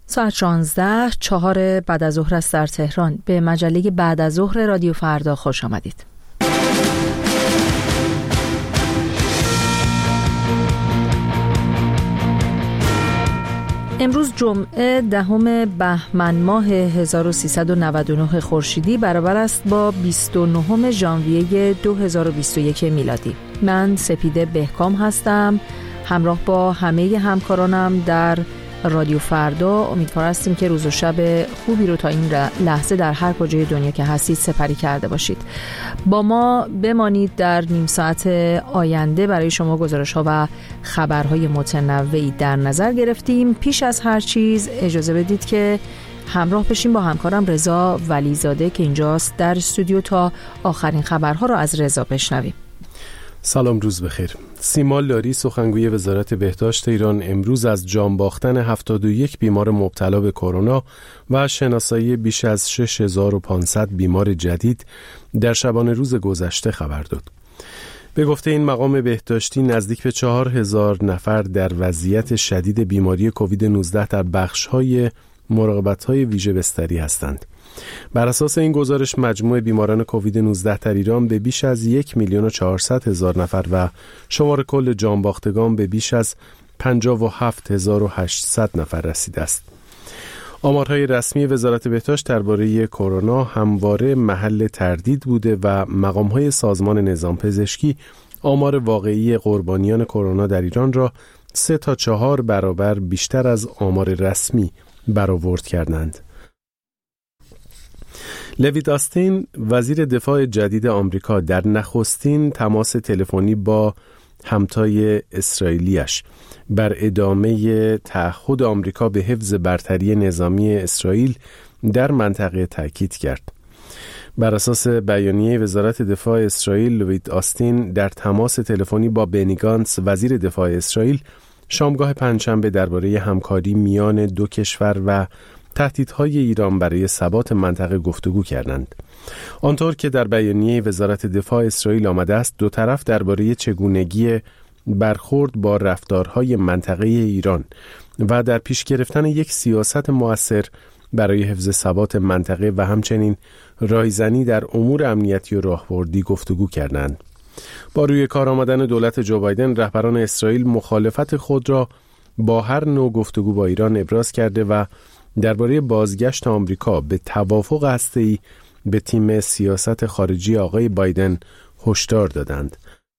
ساعت 16 4 بعد از ظهر است در تهران. به مجله بعد از ظهر رادیو فردا خوش آمدید. امروز جمعه 10 بهمن ماه 1399 خورشیدی برابر است با 29 ژانویه 2021 میلادی. من سپیده بهکام هستم. همراه با همه همکارانم در رادیو فردا امیدوار هستیم که روز و شب خوبی رو تا این لحظه در هر کجای دنیا که هستید سپری کرده باشید. با ما بمانید. در نیم ساعت آینده برای شما گزارش‌ها و خبرهای متنوعی در نظر گرفتیم. پیش از هر چیز اجازه بدید که همراه بشیم با همکارم رضا ولیزاده که اینجاست در استودیو تا آخرین خبرها رو از رضا بشنویم. سلام، روز بخیر. سیما لاری سخنگوی وزارت بهداشت ایران امروز از جان باختن 71 بیمار مبتلا به کرونا و شناسایی بیش از 6500 بیمار جدید در شبانه روز گذشته خبر داد. به گفته این مقام بهداشتی نزدیک به 4000 نفر در وضعیت شدید بیماری کووید 19 در بخش‌های مراقبت‌های ویژه بستری هستند. بر اساس این گزارش مجموع بیماران کووید 19 در ایران به بیش از 1,400,000 نفر و شمار کل جانباختگان به بیش از 57,800 نفر رسیده است. آمارهای رسمی وزارت بهداشت درباره کرونا همواره محل تردید بوده و مقام‌های سازمان نظام پزشکی آمار واقعی قربانیان کرونا در ایران را 3 تا 4 برابر بیشتر از آمار رسمی برآورد کردند. لوید آستین وزیر دفاع جدید آمریکا در نخستین تماس تلفنی با همتای اسرائیلیش بر ادامه تعهد آمریکا به حفظ برتری نظامی اسرائیل در منطقه تاکید کرد. بر اساس بیانیه وزارت دفاع اسرائیل، لوید آستین در تماس تلفنی با بنی گانتس وزیر دفاع اسرائیل شامگاه پنجشنبه درباره همکاری میان دو کشور و تهدیدهای ایران برای ثبات منطقه گفتگو کردند. آنطور که در بیانیه وزارت دفاع اسرائیل آمده است، دو طرف درباره چگونگی برخورد با رفتارهای منطقه ایران و در پیش گرفتن یک سیاست مؤثر برای حفظ ثبات منطقه و همچنین رایزنی در امور امنیتی و راهبردی گفتگو کردند. با روی کار آمدن دولت جو بایدن، رهبران اسرائیل مخالفت خود را با هر نوع گفتگو با ایران ابراز کرده و درباره بازگشت آمریکا به توافق هسته‌ای به تیم سیاست خارجی آقای بایدن هشدار دادند.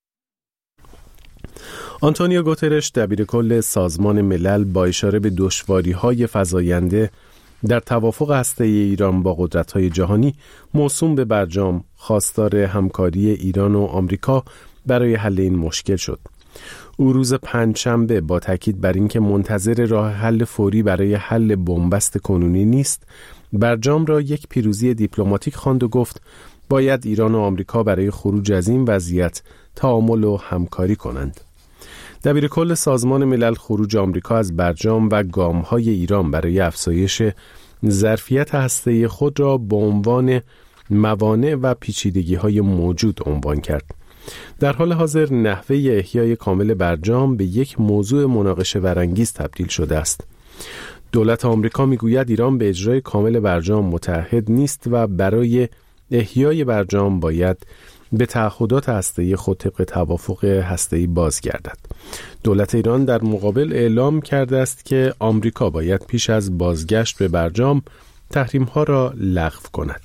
آنتونیو گوترش دبیرکل سازمان ملل با اشاره به دشواری‌های فزاینده در توافق هسته‌ای ایران با قدرت‌های جهانی موسوم به برجام خواستار همکاری ایران و آمریکا برای حل این مشکل شد. او روز پنجشنبه با تاکید بر اینکه منتظر راه حل فوری برای حل بنبست کنونی نیست، برجام را یک پیروزی دیپلماتیک خواند و گفت باید ایران و آمریکا برای خروج از این وضعیت تعامل و همکاری کنند. دبیرکل سازمان ملل خروج آمریکا از برجام و گام‌های ایران برای افزایش ظرفیت هسته‌ای خود را به عنوان موانع و پیچیدگی‌های موجود عنوان کرد. در حال حاضر نحوه احیای کامل برجام به یک موضوع مناقشه برانگیز تبدیل شده است. دولت آمریکا میگوید ایران به اجرای کامل برجام متعهد نیست و برای احیای برجام باید به تعهدات هسته‌ای خود طبق توافق هسته‌ای بازگردد. دولت ایران در مقابل اعلام کرده است که آمریکا باید پیش از بازگشت به برجام تحریم‌ها را لغو کند.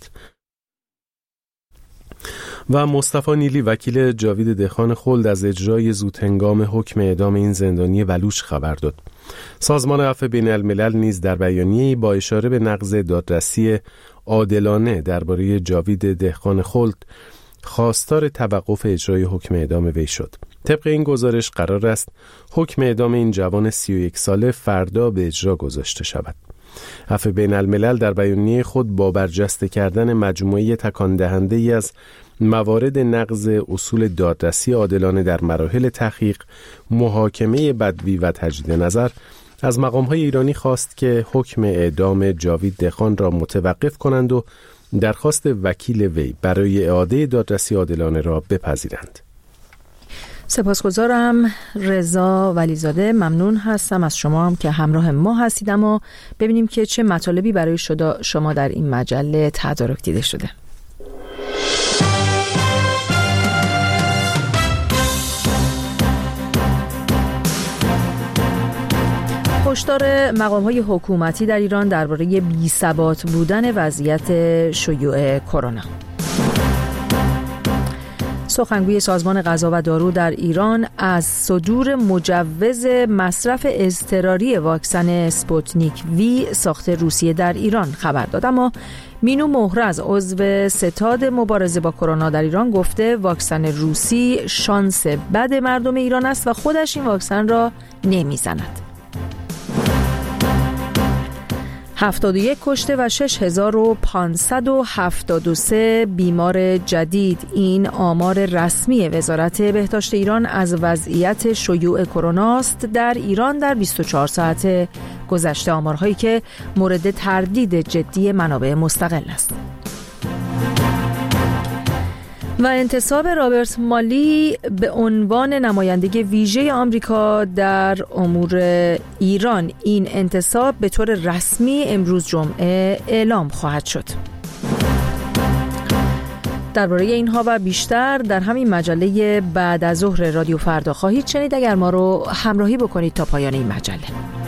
و مصطفی نیلی وکیل جاوید دهقان خلد از اجرای زودهنگام حکم اعدام این زندانی بلوچ خبر داد. سازمان عفو بین الملل نیز در بیانیه‌ای با اشاره به نقض دادرسی عادلانه درباره جاوید دهقان خلد خواستار توقف اجرای حکم اعدام وی شد. طبق این گزارش قرار است حکم اعدام این جوان 31 ساله فردا به اجرا گذاشته شود. عفو بین الملل در بیانیه خود با برجسته کردن مجموعه تکان دهنده‌ای از موارد نقض اصول دادرسی عادلانه در مراحل تحقیق، محاکمه بدوی و تجدید نظر از مقام‌های ایرانی خواست که حکم اعدام جاوید دهقان را متوقف کنند و درخواست وکیل وی برای اعاده دادرسی عادلانه را بپذیرند. سپاسگزارم رضا ولیزاده، ممنون هستم از شما هم که همراه ما هستید. اما ببینیم که چه مطالبی برای شما در این مجله تدارک دیده شده. هشدار مقام‌های حکومتی در ایران درباره بی‌ثبات بودن وضعیت شیوع کرونا. سخنگوی سازمان غذا و دارو در ایران از صدور مجوز مصرف اضطراری واکسن اسپوتنیک وی ساخت روسیه در ایران خبر داد. اما مینو مهرز، عضو ستاد مبارزه با کرونا در ایران، گفته واکسن روسی شانس بد مردم ایران است و خودش این واکسن را نمیزند. 71 کشته و 6573 بیمار جدید، این آمار رسمی وزارت بهداشت ایران از وضعیت شیوع کرونا است در ایران در 24 ساعت گذشته، آمارهایی که مورد تردید جدی منابع مستقل است. و انتصاب رابرت مالی به عنوان نماینده ویژه آمریکا در امور ایران، این انتصاب به طور رسمی امروز جمعه اعلام خواهد شد. درباره اینها و بیشتر در همین مجله بعد از ظهر رادیو فردا خواهید شنید. اگر ما رو همراهی بکنید تا پایان این مجله.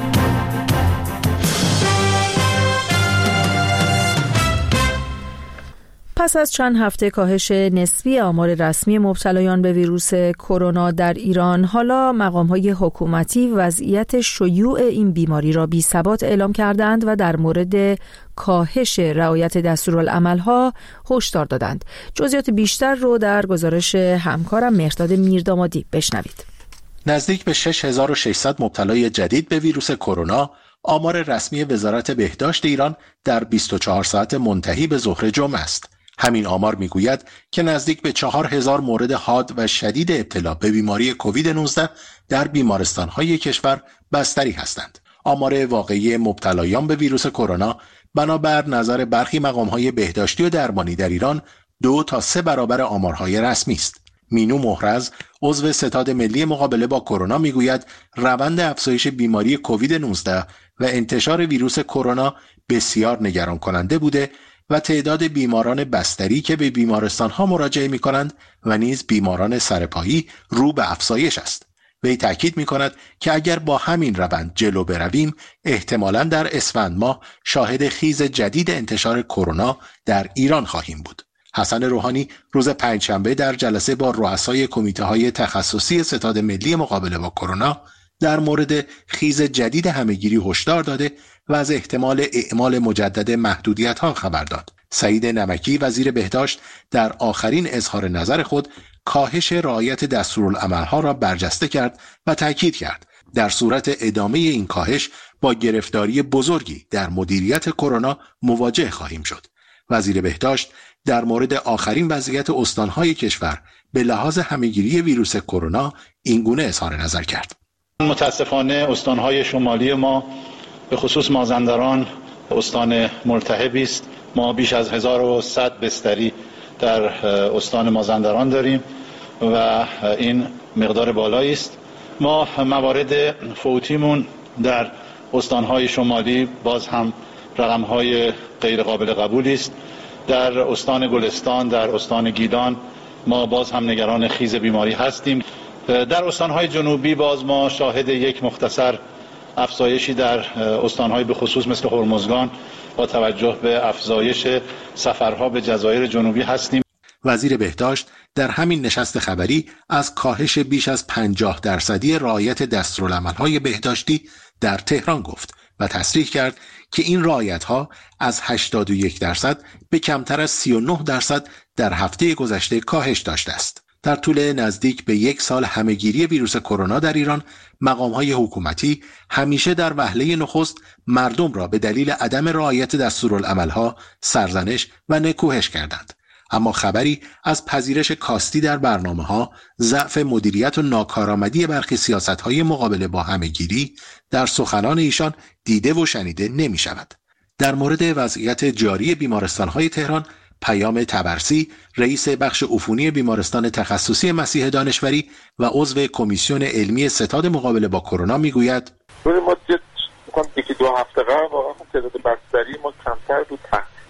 پس از چند هفته کاهش نسبی آمار رسمی مبتلایان به ویروس کرونا در ایران، حالا مقام‌های حکومتی وضعیت شیوع این بیماری را بی‌ثبات اعلام کردند و در مورد کاهش رعایت دستورالعمل‌ها هشدار دادند. جزئیات بیشتر رو در گزارش همکارم مهرداد میردامادی بشنوید. نزدیک به 6600 مبتلای جدید به ویروس کرونا آمار رسمی وزارت بهداشت ایران در 24 ساعت منتهی به ظهر جمعه است. همین آمار میگوید که نزدیک به 4000 مورد حاد و شدید ابتلا به بیماری کووید 19 در بیمارستان‌های کشور بستری هستند. آمار واقعی مبتلایان به ویروس کرونا بنابر نظر برخی مقام‌های بهداشتی و درمانی در ایران 2 تا 3 برابر آمارهای رسمی است. مینو مهرز، عضو ستاد ملی مقابله با کرونا، میگوید روند افزایش بیماری کووید 19 و انتشار ویروس کرونا بسیار نگران کننده بوده و تعداد بیماران بستری که به بیمارستان‌ها مراجعه می‌کنند و نیز بیماران سرپایی رو به افزایش است. وی تاکید می‌کند که اگر با همین روند جلو برویم، احتمالاً در اسفند ماه شاهد خیز جدید انتشار کرونا در ایران خواهیم بود. حسن روحانی روز پنجشنبه در جلسه با رؤسای کمیته‌های تخصصی ستاد ملی مقابله با کرونا در مورد خیز جدید همهگیری هشدار داده و از احتمال اعمال مجدد محدودیت‌ها خبر داد. سعید نمکی، وزیر بهداشت، در آخرین اظهار نظر خود کاهش رعایت دستورالعمل‌ها را برجسته کرد و تاکید کرد در صورت ادامه این کاهش با گرفتاری بزرگی در مدیریت کرونا مواجه خواهیم شد. وزیر بهداشت در مورد آخرین وضعیت استان‌های کشور به لحاظ همهگیری ویروس کرونا اینگونه اظهار نظر کرد: متاسفانه استان‌های شمالی ما به خصوص مازندران استان ملتهبی است. ما بیش از 1100 بستری در استان مازندران داریم و این مقدار بالایی است. ما موارد فوتیمون در استان‌های شمالی باز هم رقم‌های غیر قابل قبولی است. در استان گلستان، در استان گیلان ما باز هم نگران خیز بیماری هستیم. در استان‌های جنوبی باز ما شاهد یک مختصر افزایشی در استان‌های به خصوص مثل هرمزگان با توجه به افزایش سفرها به جزایر جنوبی هستیم. وزیر بهداشت در همین نشست خبری از کاهش بیش از 50% رعایت دستورالعمل‌های بهداشتی در تهران گفت و تصریح کرد که این رعایت‌ها از 81% به کمتر از 39% در هفته گذشته کاهش داشته است. در طول نزدیک به 1 سال همهگیری ویروس کرونا در ایران، مقام‌های حکومتی همیشه در وهله نخست مردم را به دلیل عدم رعایت دستورالعمل‌ها سرزنش و نکوهش کردند. اما خبری از پذیرش کاستی در برنامه‌ها، ضعف مدیریت و ناکارآمدی برخی سیاست‌های مقابله با همهگیری در سخنان ایشان دیده و شنیده نمی‌شود. در مورد وضعیت جاری بیمارستان‌های تهران، پیام طبرسی، رئیس بخش عفونی بیمارستان تخصصی مسیح دانشوری و عضو کمیسیون علمی ستاد مقابله با کرونا میگوید: ما یکی 2 هفته قبل واقعا تعداد بستری ما کمتر بود،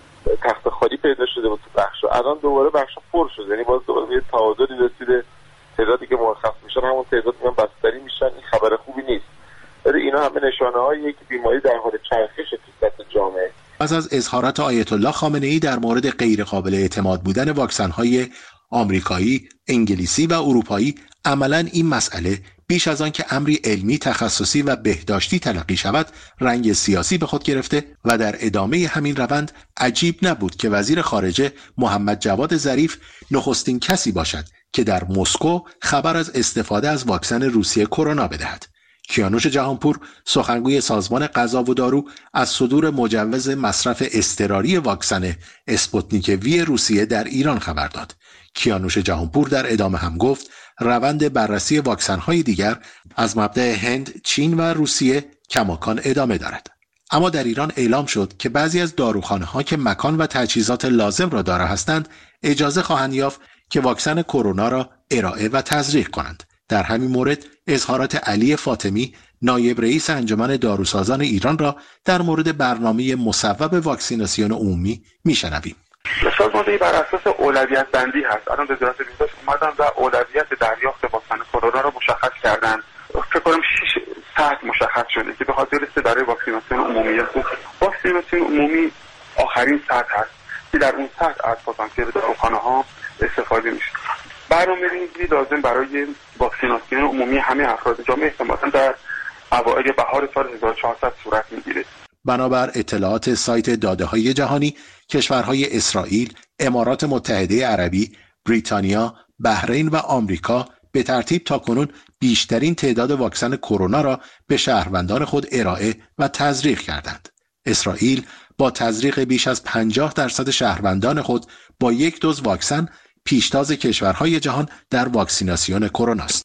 تخت خالی پیدا شده بود تو بخش، الان دوباره بخش پر شده، یعنی باز دوباره یه تعادلی رسیده، تعدادی که مرخص میشن همون تعداد میان بستری میشن. این خبر خوبی نیست، ولی اینا همه نشانه‌هایی که بیماری در حال چرخش تو سطح جامعه. پس از اظهارات آیت الله خامنه‌ای در مورد غیر قابل اعتماد بودن واکسن‌های آمریکایی، انگلیسی و اروپایی، عملاً این مسئله بیش از آن که امری علمی، تخصصی و بهداشتی تلقی شود، رنگ سیاسی به خود گرفته و در ادامه همین روند عجیب نبود که وزیر خارجه محمد جواد ظریف نخستین کسی باشد که در مسکو خبر از استفاده از واکسن روسیه کرونا بدهد. کیانوش جهانپور، سخنگوی سازمان غذا و دارو، از صدور مجوز مصرف اضطراری واکسن اسپوتنیک وی روسیه در ایران خبر داد. کیانوش جهانپور در ادامه هم گفت روند بررسی واکسن‌های دیگر از مبدأ هند، چین و روسیه کماکان ادامه دارد. اما در ایران اعلام شد که بعضی از داروخانه‌ها که مکان و تجهیزات لازم را دارا هستند، اجازه خواهند یافت که واکسن کرونا را ارائه و تزریق کنند. در همین مورد اظهارات علی فاطمی، نایب رئیس انجمن داروسازان ایران را در مورد برنامه مصوب واکسیناسیون عمومی میشنویم. سازماندهی بر اساس اولویت بندی هست. الان وزارت بهداشت اومدن و اولویت دریافت واکسن کرونا رو مشخص کردن. فکر کنم 6 ساعت مشخص شده که به خاطر است برای واکسیناسیون عمومی است. واکسیناسیون عمومی آخرین ساعت هست که در اون ساعت از پاتانسیل داروخانه‌ها استفاده میشه. برنامه‌ریزی لازم برای واکسیناسیون عمومی همه افراد جامعه احتمالاً در اوایل بهار سال 1400 صورت میگیره. بنابر اطلاعات سایت داده‌های جهانی، کشورهای اسرائیل، امارات متحده عربی، بریتانیا، بحرین و آمریکا به ترتیب تاکنون بیشترین تعداد واکسن کرونا را به شهروندان خود ارائه و تزریق کردند. اسرائیل با تزریق بیش از 50% شهروندان خود با 1 دوز واکسن پیشتاز کشورهای جهان در واکسیناسیون کرونا است.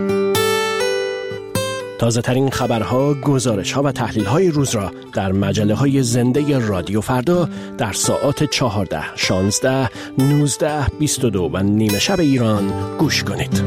تازه ترین خبرها، گزارش‌ها و تحلیل‌های روز را در مجله‌های زنده رادیو فردا در ساعات 14، 16، 19، 22 و نیمه شب ایران گوش کنید.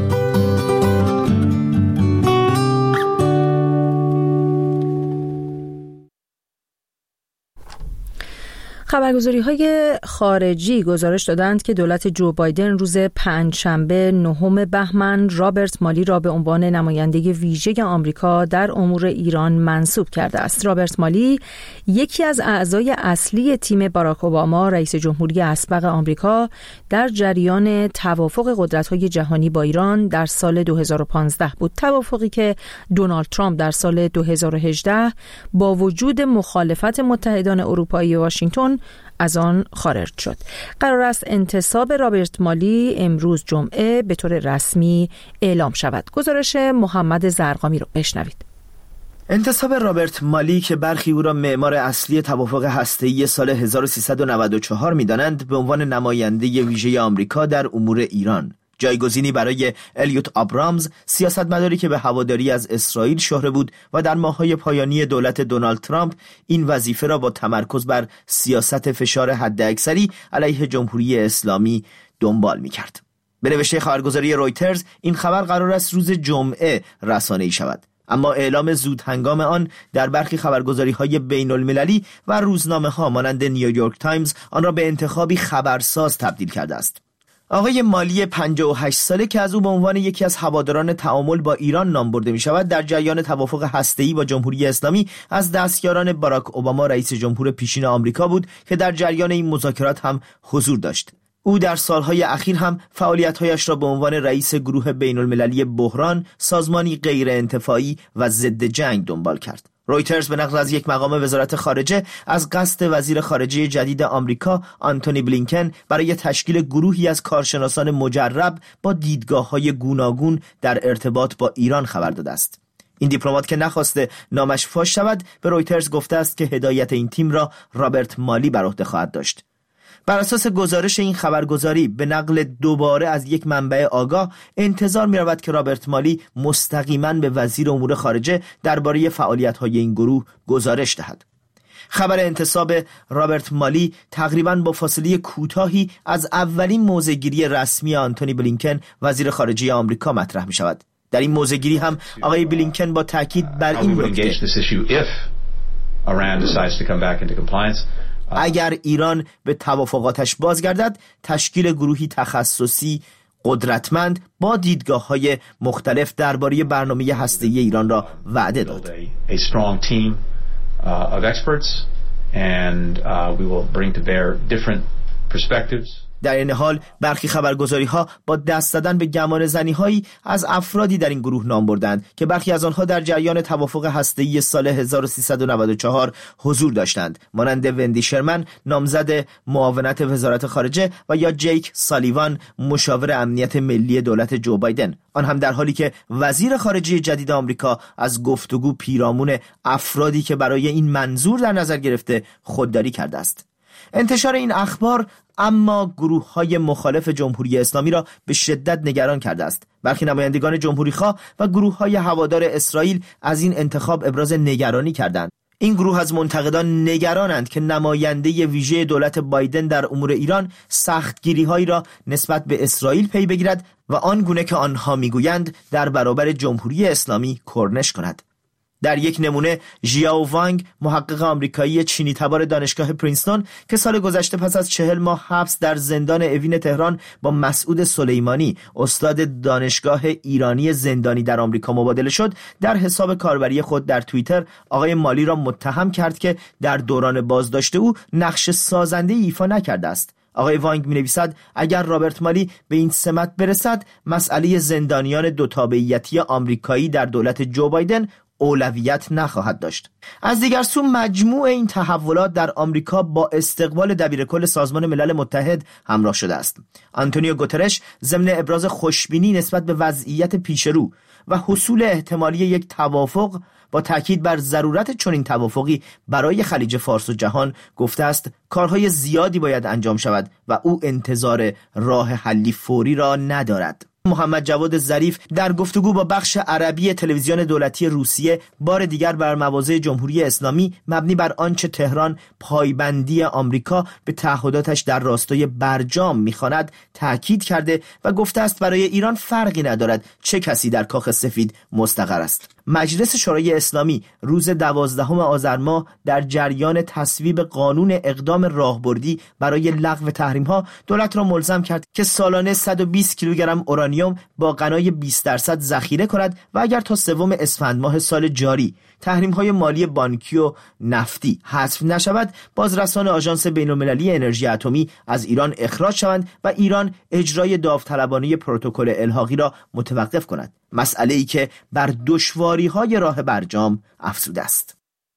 خبرگزاری‌های خارجی گزارش دادند که دولت جو بایدن روز پنجشنبه 9 بهمن رابرت مالی را به عنوان نماینده ویژه آمریکا در امور ایران منصوب کرده است. رابرت مالی یکی از اعضای اصلی تیم باراک اوباما رئیس جمهوری اسبق آمریکا در جریان توافق قدرت‌های جهانی با ایران در سال 2015 بود. توافقی که دونالد ترامپ در سال 2018 با وجود مخالفت متحدان اروپایی واشنگتن از آن خارج شد. قرار است انتصاب رابرت مالی امروز جمعه به طور رسمی اعلام شود. گزارش محمد زرقامی رو بشنوید. انتصاب رابرت مالی که برخی او را معمار اصلی توافق هسته‌ای سال 1394 می‌دانند، به عنوان نماینده ویژه آمریکا در امور ایران، جایگزینی برای الیوت آبرامز، سیاستمداری که به هواداری از اسرائیل شهره بود و در ماه‌های پایانی دولت دونالد ترامپ این وظیفه را با تمرکز بر سیاست فشار حداکثری علیه جمهوری اسلامی دنبال می‌کرد. به نوشته خبرگزاری رویترز این خبر قرار است روز جمعه رسانه‌ای شود، اما اعلام زود هنگام آن در برخی خبرگزاری‌های بین‌المللی و روزنامه‌ها مانند نیویورک تایمز آن را به انتخابی خبرساز تبدیل کرده است. آقای مالی 58 ساله که از او به عنوان یکی از هواداران تعامل با ایران نام برده می شود، در جریان توافق هسته‌ای با جمهوری اسلامی از دستیاران باراک اوباما رئیس جمهور پیشین آمریکا بود که در جریان این مذاکرات هم حضور داشت. او در سالهای اخیر هم فعالیت‌هایش را به عنوان رئیس گروه بین‌المللی بحران، سازمانی غیر انتفاعی و ضد جنگ دنبال کرد. رویترز به نقل از یک مقام وزارت خارجه از قصد وزیر خارجه جدید آمریکا آنتونی بلینکن برای تشکیل گروهی از کارشناسان مجرب با دیدگاه‌های گوناگون در ارتباط با ایران خبر داده است. این دیپلمات که نخواسته نامش فاش شود، به رویترز گفته است که هدایت این تیم را رابرت مالی بر عهده خواهد داشت. بر اساس گزارش این خبرگزاری به نقل دوباره از یک منبع آگاه، انتظار می رود که رابرت مالی مستقیما به وزیر امور خارجه درباره فعالیت‌های این گروه گزارش دهد. خبر انتصاب رابرت مالی تقریباً با فاصله کوتاهی از اولین موضع‌گیری رسمی آنتونی بلینکن وزیر خارجه آمریکا مطرح می شود. در این موضع‌گیری هم آقای بلینکن با تاکید بر این نکته اگر ایران به توافقاتش بازگردد تشکیل گروهی تخصصی قدرتمند با دیدگاه‌های مختلف درباره برنامه هسته‌ای ایران را وعده داد. در این حال برخی خبرگزاری‌ها با دست زدن به گمان زنی‌هایی از افرادی در این گروه نام بردند که برخی از آنها در جریان توافق هسته‌ای سال 1394 حضور داشتند، مانند وندی شرمن نامزد معاونت وزارت خارجه و یا جیک سالیوان مشاور امنیت ملی دولت جو بایدن، آن هم در حالی که وزیر خارجه جدید آمریکا از گفتگو پیرامون افرادی که برای این منظور در نظر گرفته خودداری کرده است. انتشار این اخبار اما گروه‌های مخالف جمهوری اسلامی را به شدت نگران کرده است. برخی نمایندگان جمهوری‌خواه و گروه‌های هوادار اسرائیل از این انتخاب ابراز نگرانی کردند. این گروه از منتقدان نگرانند که نماینده ویژه دولت بایدن در امور ایران سختگیری‌هایی را نسبت به اسرائیل پی بگیرد و آن گونه که آنها می‌گویند در برابر جمهوری اسلامی کرنش کند. در یک نمونه ژیاو وانگ، محقق آمریکایی چینی تبار دانشگاه پرینستون که سال گذشته پس از 40 ماه حبس در زندان اوین تهران با مسعود سلیمانی استاد دانشگاه ایرانی زندانی در آمریکا مبادله شد، در حساب کاربری خود در توییتر آقای مالی را متهم کرد که در دوران بازداشت او نقش سازنده ایفا نکرده است. آقای وانگ می نویسد اگر رابرت مالی به این سمت برسد، مسئله زندانیان دو تابعیتی آمریکایی در دولت جو بایدن اولویت نخواهد داشت. از دیگر سو مجموع این تحولات در آمریکا با استقبال دبیرکل سازمان ملل متحد همراه شده است. آنتونیو گوترش ضمن ابراز خوشبینی نسبت به وضعیت پیشرو و حصول احتمالی یک توافق با تاکید بر ضرورت چنین توافقی برای خلیج فارس و جهان گفته است کارهای زیادی باید انجام شود و او انتظار راه حلی فوری را ندارد. محمد جواد ظریف در گفتگو با بخش عربی تلویزیون دولتی روسیه بار دیگر بر مواضع جمهوری اسلامی مبنی بر آنچه تهران پایبندی آمریکا به تعهداتش در راستای برجام می‌خواند تاکید کرده و گفته است برای ایران فرقی ندارد چه کسی در کاخ سفید مستقر است. مجلس شورای اسلامی روز 12 آذر ماه در جریان تصویب قانون اقدام راهبردی برای لغو تحریم‌ها دولت را ملزم کرد که سالانه 120 کیلوگرم اورانیوم با غنای 20% ذخیره کند و اگر تا 3 اسفند ماه سال جاری تحریم‌های مالی بانکی و نفتی حذف نشود، بازرسان آژانس بین‌المللی انرژی اتمی از ایران اخراج شوند و ایران اجرای داوطلبانه پروتکل الحاقی را متوقف کند، مسئله‌ای که بر دشواری‌های راه برجام افزوده است.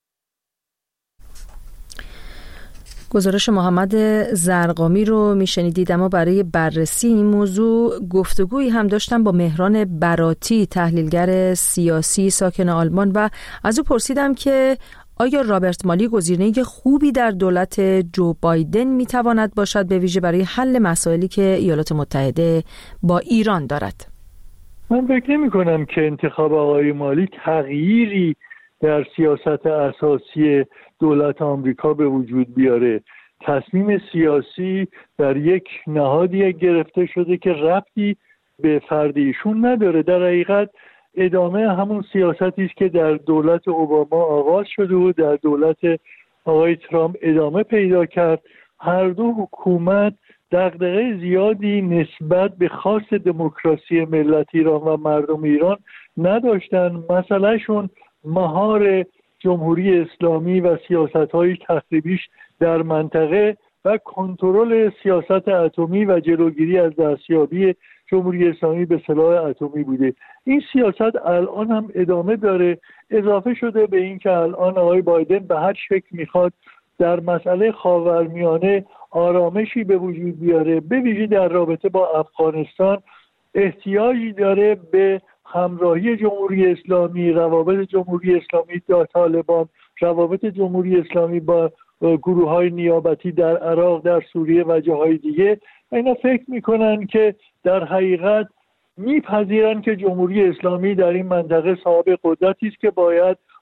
گزارش محمد زرقامی رو میشنیدید. اما برای بررسی این موضوع گفتگویی هم داشتم با مهران براتی، تحلیلگر سیاسی ساکن آلمان، و از او پرسیدم که آیا رابرت مالی گزینه خوبی در دولت جو بایدن میتواند باشد، به ویژه برای حل مسائلی که ایالات متحده با ایران دارد؟ من فکر نمی کنم که انتخاب آقای مالی تغییری در سیاست اساسی دولت آمریکا به وجود بیاره. تصمیم سیاسی در یک نهادی گرفته شده که ربطی به فرد ایشون نداره. در حقیقت ادامه همون سیاستی است که در دولت اوباما آغاز شده و در دولت آقای ترامپ ادامه پیدا کرد. هر دو حکومت دغدغه زیادی نسبت به خاص دموکراسی ملت ایران و مردم ایران نداشتن. مسئلهشون مهار جمهوری اسلامی و سیاست‌های تخریبیش در منطقه و کنترل سیاست اتمی و جلوگیری از دستیابی جمهوری اسلامی به سلاح اتمی بوده. این سیاست الان هم ادامه داره. اضافه شده به این که الان آقای بایدن به هر شکل میخواد در مسئله خاورمیانه آرامشی به وجود بیاره، به ویژه در رابطه با افغانستان احتیاجی داره به همراهی جمهوری اسلامی، روابط جمهوری اسلامی با طالبان، روابط جمهوری اسلامی با گروه‌های نیابتی در عراق، در سوریه و جاهای دیگه. اینا فکر میکنن که در حقیقت میپذیرن که جمهوری اسلامی در این منطقه صاحب قدرتی است که باید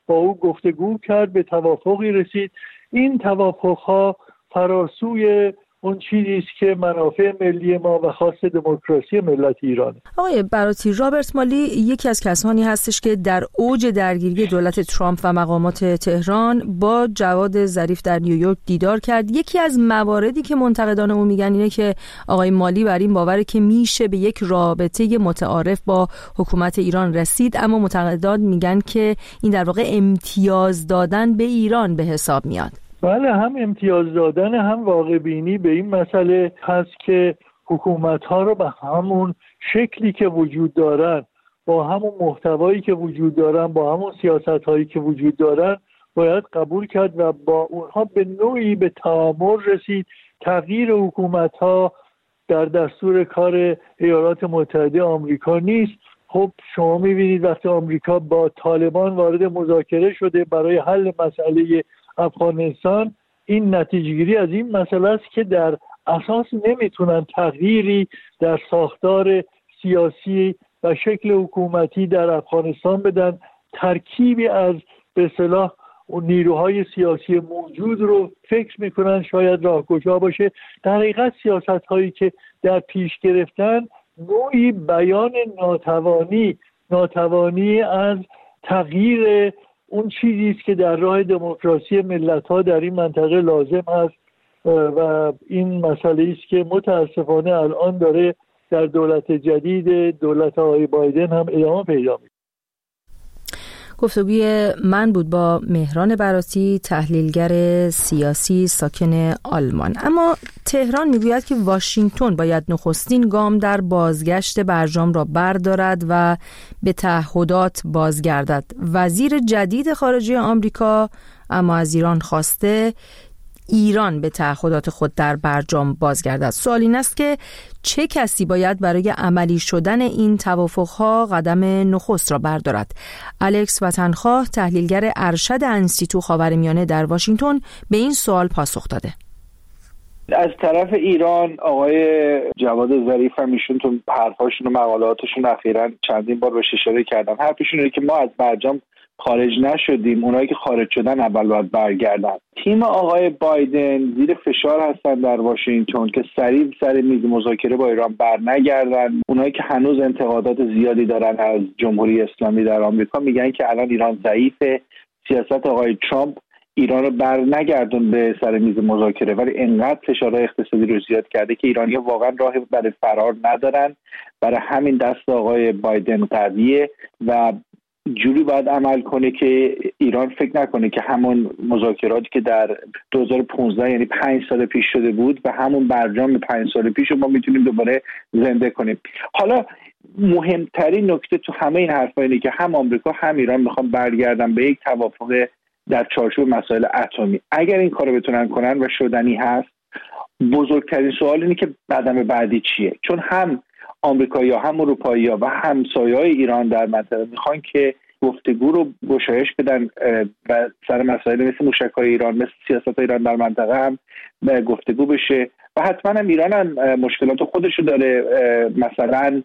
با او گفتگو کرد، به توافقی رسید. این توافقها فراسوی اون چیزی است که منافع ملی ما و خاص دموکراسی ملت ایرانه. آقای براتی، رابرت مالی یکی از کسانی هستش که در اوج درگیری دولت ترامپ و مقامات تهران با جواد ظریف در نیویورک دیدار کرد. یکی از مواردی که منتقدان او میگن اینه که آقای مالی بر این باوره که میشه به یک رابطه متعارف با حکومت ایران رسید، اما منتقدان میگن که این در واقع امتیاز دادن به ایران به حساب میاد. بله، هم امتیاز دادن هم واقع بینی به این مسئله هست که حکومت‌ها رو به همون شکلی که وجود دارن، با همون محتوایی که وجود دارن، با همون سیاست‌هایی که وجود دارن باید قبول کرد و با اونها به نوعی به تعامل رسید. تغییر حکومت‌ها در دستور کار ایالات متحده آمریکا نیست. خب شما می‌بینید وقتی آمریکا با طالبان وارد مذاکره شده برای حل مسئله افغانستان، این نتیجه‌گیری از این مسئله است که در اساس نمیتونن تغییری در ساختار سیاسی و شکل حکومتی در افغانستان بدن. ترکیبی از به اصطلاح نیروهای سیاسی موجود رو فکر میکنن شاید راهگشا باشه. در حقیقت سیاست هایی که در پیش گرفتن نوعی بیان ناتوانی از تغییر اون چیزی است که در راه دموکراسی ملت‌ها در این منطقه لازم است و این مسئله است که متاسفانه الان داره در دولت جدید، دولت آقای بایدن هم ادامه پیدا می‌کنه. گفتگوی من بود با مهران براتی، تحلیلگر سیاسی ساکن آلمان. اما تهران میگوید که واشنگتن باید نخستین گام در بازگشت برجام را بردارد و به تعهدات بازگردد. وزیر جدید خارجه آمریکا اما از ایران خواسته ایران به تعهدات خود در برجام بازگردد. سوال این است که چه کسی باید برای عملی شدن این توافقها قدم نخست را بردارد؟ الکس وطنخواه، تحلیلگر ارشد انستیتو خاورمیانه در واشنگتن، به این سوال پاسخ داده. از طرف ایران آقای جواد ظریف هم ایشون تو حرفاشون و مقالاتشون اخیراً چندین بار بهش اشاره کردن. حرفشون اینه که ما از برجام خارج نشدیم، اونایی که خارج شدن اول باید برگردن. تیم آقای بایدن زیر فشار هستن در واشنگتن که سریع سر میز مذاکره با ایران برنگردن. اونایی که هنوز انتقادات زیادی دارن از جمهوری اسلامی در آمریکا میگن که الان ایران ضعیفه، سیاست آقای ترامپ ایران رو برنگردون به سر میز مذاکره، ولی انقدر فشارهای اقتصادی رو زیاد کرده که ایرانی‌ها واقعا راهی برای فرار ندارن. برای همین دست آقای بایدن قویه و جوری باید عمل کنه که ایران فکر نکنه که همون مذاکراتی که در 2015 یعنی 5 سال پیش شده بود و همون برجام 5 سال پیش رو ما میتونیم دوباره زنده کنیم. حالا مهمترین نکته تو همه این حرفا اینه که هم آمریکا هم ایران میخوان برگردن به یک توافق در چارچوب مسائل اتمی. اگر این کارو بتونن کنن و شدنی هست، بزرگترین سوال اینه که قدم بعدی چیه؟ چون هم آمریکایی‌ها هم اروپایی‌ها و همسایه‌های ایران در منطقه میخوان که گفتگو رو گشایش بدن و سر مسائل مثل موشک‌های ایران، مثل سیاست ایران در منطقه هم گفتگو بشه و حتما هم ایران هم مشکلات خودش رو داره. مثلا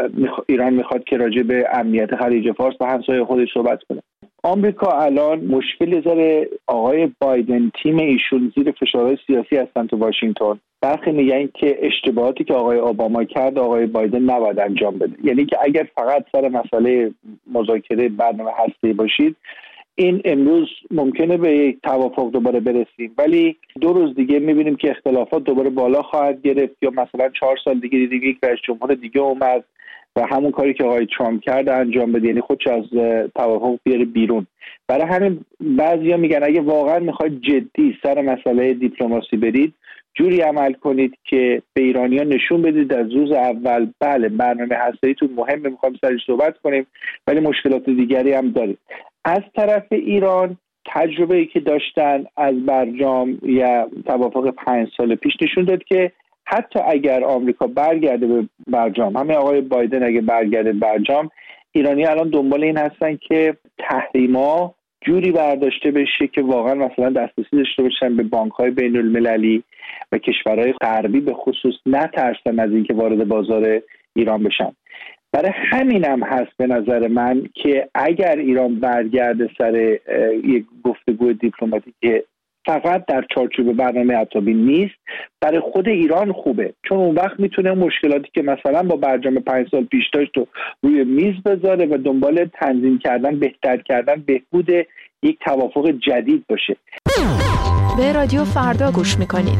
ایران میخواد که راجع به امنیت خلیج فارس با همسایه خودش صحبت کنه. آمریکا الان مشکلی داره. آقای بایدن تیم ایشون زیر فشارهای سیاسی هستن تو واشنگتن. برخی میگن که اشتباهاتی که آقای اوباما کرد آقای بایدن نباید انجام بده. یعنی که اگر فقط سر مسئله مذاکره برنامه هسته‌ای باشید، این امروز ممکنه به یک توافق دوباره برسیم، ولی 2 روز دیگه میبینیم که اختلافات دوباره بالا خواهد گرفت، یا مثلا 4 سال دیگه یک رئیس جمهور دیگه اومد و همون کاری که آقای ترامپ کرد انجام بده، یعنی خودش از توافق بیاره بیرون. برای همین بعضیا میگن اگه واقعا میخواید جدی سر مسئله دیپلماسی برید، جوری عمل کنید که به ایرانیان نشون بدید از روز اول بله برنامه هسته‌ایتون مهمه، میخوایم سرش صحبت کنیم، ولی مشکلات دیگری هم دارید. از طرف ایران تجربه‌ای که داشتن از برجام یا توافق 5 سال پیش نشون داد که حتی اگر آمریکا برگرده به برجام، همین آقای بایدن اگه برگرده برجام، ایرانی الان دنبال این هستن که تحریما جوری برداشته بشه که واقعا مثلا دسترسی داشته باشن به بانک‌های بین‌المللی و کشورهای غربی به خصوص نترسن از اینکه وارد بازار ایران بشن. برای همینم هست به نظر من که اگر ایران برگرده سر یک گفتگو دیپلماتیک فقط در چارچوب برنامه اتمی نیست، برای خود ایران خوبه، چون اون وقت میتونه مشکلاتی که مثلا با برجام 5 سال پیش داشت رو روی میز بذاره و دنبال تنظیم کردن، بهتر کردن، بهبود یک توافق جدید باشه. به رادیو فردا گوش میکنید.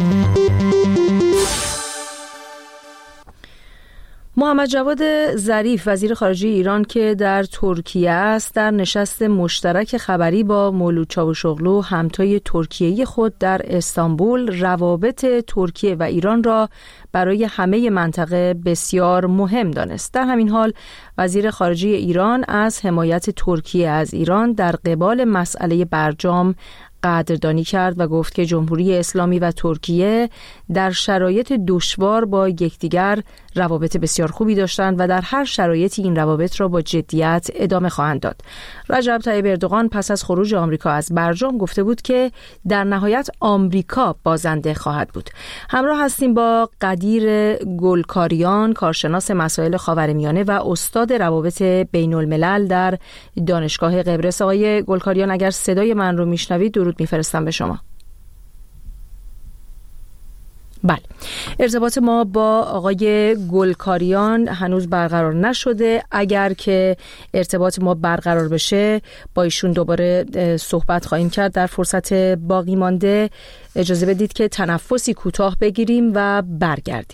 محمد جواد ظریف وزیر خارجه ایران که در ترکیه است، در نشست مشترک خبری با مولود چاوشوغلو همتای ترکیه‌ای خود در استانبول روابط ترکیه و ایران را برای همه منطقه بسیار مهم دانست. در همین حال وزیر خارجه ایران از حمایت ترکیه از ایران در قبال مسئله برجام قدردانی کرد و گفت که جمهوری اسلامی و ترکیه در شرایط دشوار با یکدیگر روابط بسیار خوبی داشتند و در هر شرایطی این روابط را با جدیت ادامه خواهند داد. رجب طیب اردوغان پس از خروج آمریکا از برجام گفته بود که در نهایت آمریکا بازنده خواهد بود. همراه هستیم با قدیر گلکاریان، کارشناس مسائل خاورمیانه و استاد روابط بین الملل در دانشگاه قبرس. آقای گلکاریان، اگر صدای من رو میشنوید درود میفرستم به شما. بله، ارتباط ما با آقای گلکاریان هنوز برقرار نشده. اگر که ارتباط ما برقرار بشه با ایشون دوباره صحبت خواهیم کرد. در فرصت باقی مانده اجازه بدید که تنفسی کوتاه بگیریم و برگردیم.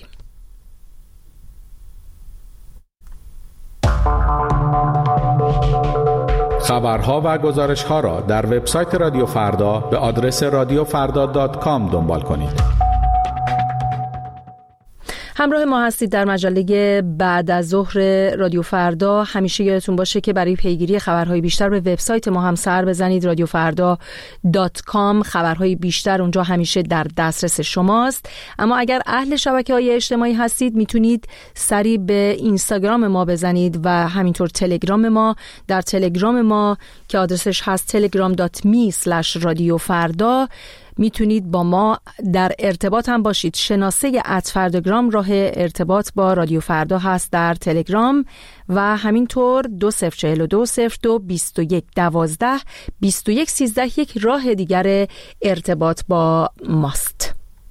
خبرها و گزارش‌ها را در وبسایت رادیو فردا به آدرس radiofarda.com دنبال کنید. همراه ما هستید در مجله بعد از ظهر رادیو فردا. همیشه یادتون باشه که برای پیگیری خبرهای بیشتر به وبسایت ما هم سر بزنید، radiofarda.com. خبرهای بیشتر اونجا همیشه در دسترس شماست. اما اگر اهل شبکه‌های اجتماعی هستید میتونید سری به اینستاگرام ما بزنید و همینطور تلگرام ما. در تلگرام ما که آدرسش هست telegram.me/radiofarda میتونید با ما در ارتباط هم باشید. شناسه @فرداگرام راه ارتباط با رادیو فردا هست در تلگرام و همینطور 20420221122113 یک راه دیگر ارتباط با ماست.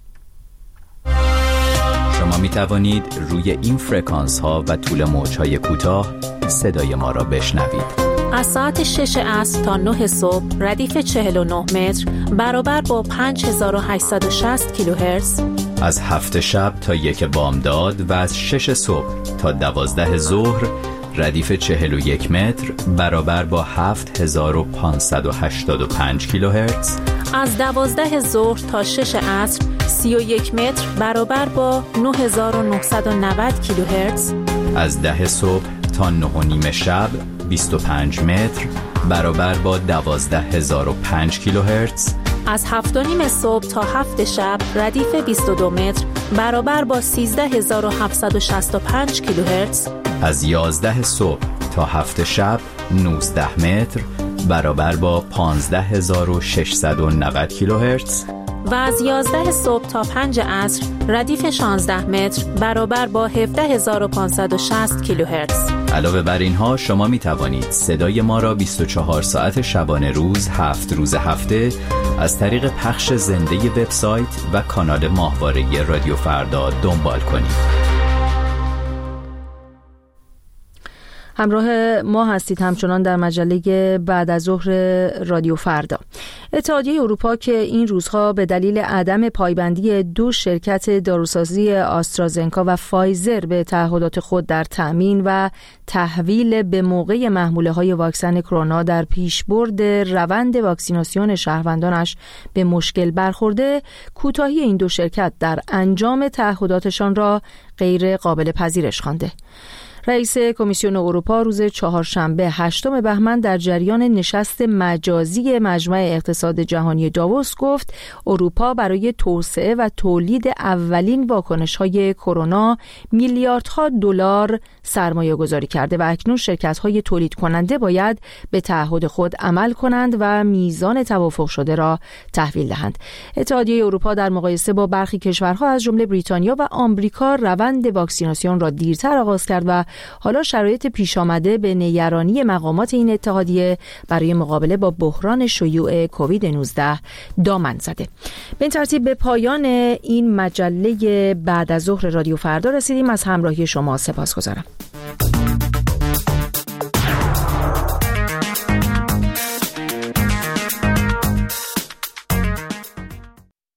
شما می توانید روی این فرکانس ها و طول موج های کوتاه صدای ما را بشنوید. از ساعت 6 عصر تا 9 صبح ردیف 49 متر برابر با 5860 کیلوهرتز. از 7 شب تا 1 بامداد و از 6 صبح تا 12 ظهر ردیف 41 متر برابر با 7585 کیلوهرتز. از 12 ظهر تا 6 عصر 31 متر برابر با 9990 کیلوهرتز. از 10 صبح تا 9:30 شب 25 متر برابر با 12005 کیلوهرتز. از 7:30 صبح تا 7 شب ردیف 22 متر برابر با 13765 کیلوهرتز. از 11 صبح تا 7 شب 19 متر برابر با 15690 کیلوهرتز. و از 11 صبح تا 5 عصر ردیف 16 متر برابر با 17560 کیلوهرتز. علاوه بر اینها شما می توانید صدای ما را 24 ساعت شبانه روز 7 روز هفته از طریق پخش زنده وبسایت و کانال ماهواره رادیو فردا دنبال کنید. همراه ما هستید همچنان در مجله بعد از ظهر رادیو فردا. اتحادیه اروپا که این روزها به دلیل عدم پایبندی 2 شرکت داروسازی آسترازنکا و فایزر به تعهدات خود در تأمین و تحویل به موقع محموله‌های واکسن کرونا در پیشبرد روند واکسیناسیون شهروندانش به مشکل برخورده، کوتاهی این 2 شرکت در انجام تعهداتشان را غیر قابل پذیرش خوانده. رئیس کمیسیون اروپا روز چهارشنبه 8 بهمن در جریان نشست مجازی مجمع اقتصاد جهانی داووس گفت اروپا برای توسعه و تولید اولین واکنش‌های کرونا میلیاردها دلار سرمایه گذاری کرده و اکنون شرکت‌های تولید کننده باید به تعهد خود عمل کنند و میزان توافق شده را تحویل دهند. اتحادیه اروپا در مقایسه با برخی کشورها از جمله بریتانیا و آمریکا روند واکسیناسیون را دیرتر آغاز کرد و حالا شرایط پیش آمده به نگرانی مقامات این اتحادیه برای مقابله با بحران شیوع کووید 19 دامن زده. به این ترتیب به پایان این مجله بعد از ظهر رادیو فردا رسیدیم. از همراهی شما سپاسگزارم.